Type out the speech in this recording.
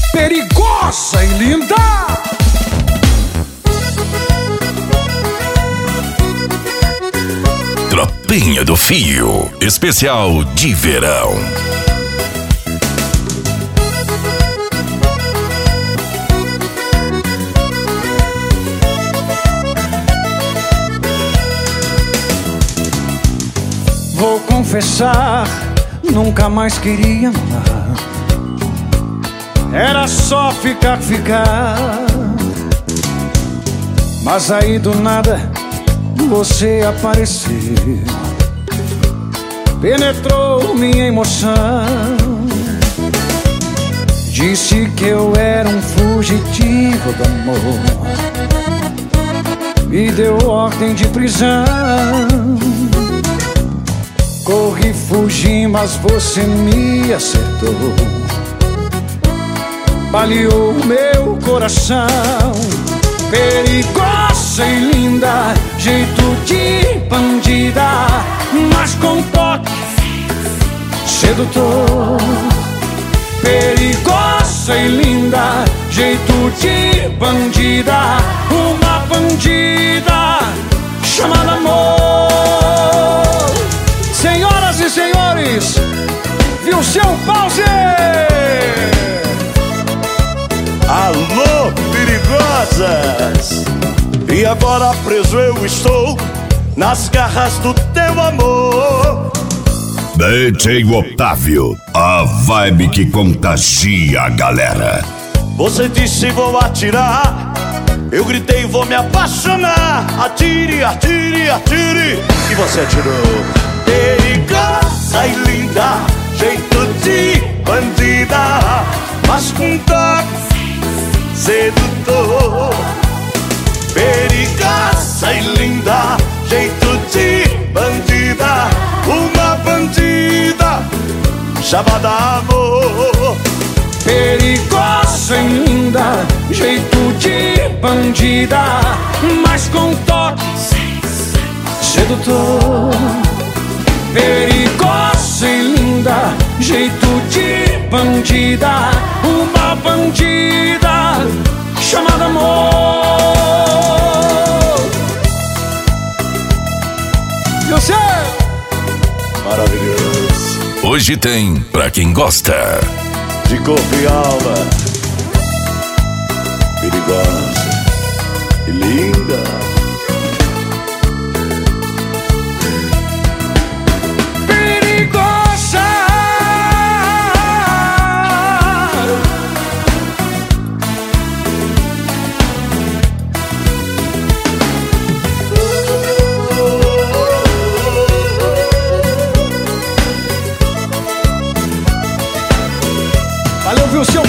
perigosa e linda. Tropinha do Fio, especial de verão. Vou confessar, nunca mais queria amar. Era só ficar. Mas aí do nada você apareceu, penetrou minha emoção. Disse que eu era um fugitivo do amor, me deu ordem de prisão. Corri, fugi, mas você me acertou, baleou meu coração. Perigosa e linda, jeito de bandida, mas com toque sedutor. Perigosa e linda, jeito de bandida, uma bandida chamada amor. Senhoras e senhores, viu seu pause? Alô, perigosas! E agora preso eu estou nas garras do teu amor. DJ Otávio, a vibe que contagia a galera. Você disse vou atirar, eu gritei vou me apaixonar. Atire, atire, atire, e você atirou. Perigosa e linda, jeito de bandida, mas com toque sedutor. Perigosa e linda, jeito de bandida, uma bandida chamada amor. Perigosa e linda, jeito de bandida, mas com toque sedutor. Perigosa e linda, jeito de bandida, uma bandida chamada amor. Você maravilhoso. Hoje tem pra quem gosta. De corpo e alma, perigosa e linda. valeu, viu, seu